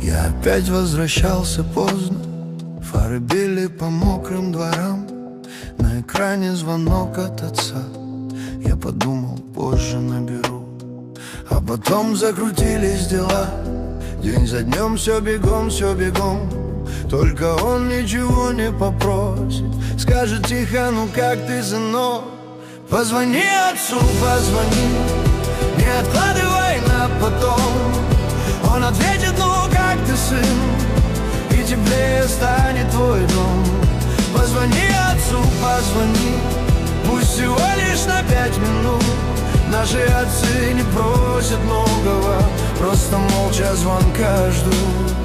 Я опять возвращался поздно, фары били по мокрым дворам. На экране звонок от отца. Я подумал, позже наберу. А потом закрутились дела. День за днем все бегом, все бегом. Только он ничего не попросит. Скажет тихо, ну как ты, сынок? Позвони отцу, позвони, не откладывай на потом. Он ответит, ну как ты, сын? И теплее станет твой дом. Позвони отцу, позвони, пусть всего лишь на 5 минут. Наши отцы не просят многого, просто молча звонка ждут.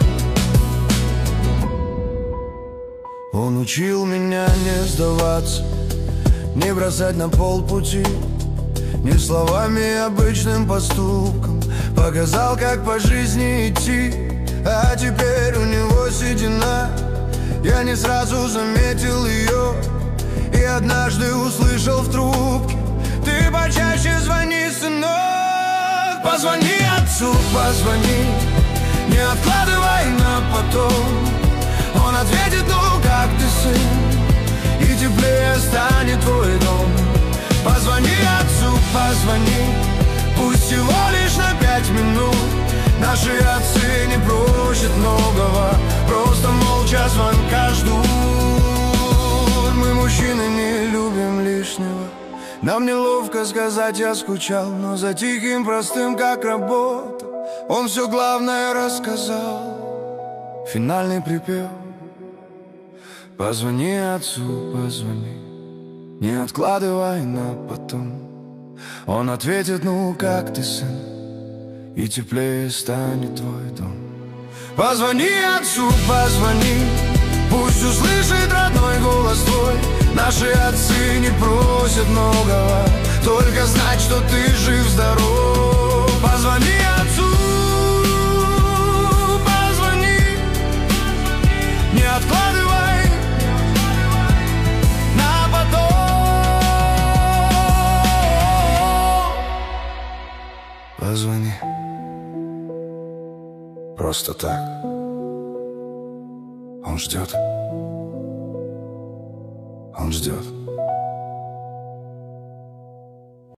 Он учил меня не сдаваться, не бросать на полпути, не словами, обычным поступком. Показал, как по жизни идти, а теперь у него седина. Я не сразу заметил ее и однажды услышал в трубке: ты почаще звони, сынок. Позвони отцу, позвони, не откладывай на потом. Он ответит, ну как ты, сын? И теплее станет твой дом. Позвони отцу, позвони, пусть всего лишь на 5 минут. Наши отцы не просят многого, просто молча звонка ждут. Мы, мужчины, не любим лишнего. Нам неловко сказать, я скучал, но за тихим, простым, как работа, он все главное рассказал. Финальный припев. Позвони отцу, позвони, не откладывай на потом. Он ответит, ну как ты, сын? И теплее станет твой дом. Позвони отцу, позвони, пусть услышит родной голос твой. Наши отцы не просят многого, только знать, что ты жив-здоров. Позвони отцу, позвони, не откладывай на потом. Позвони. Просто так. Он ждет. Он ждет.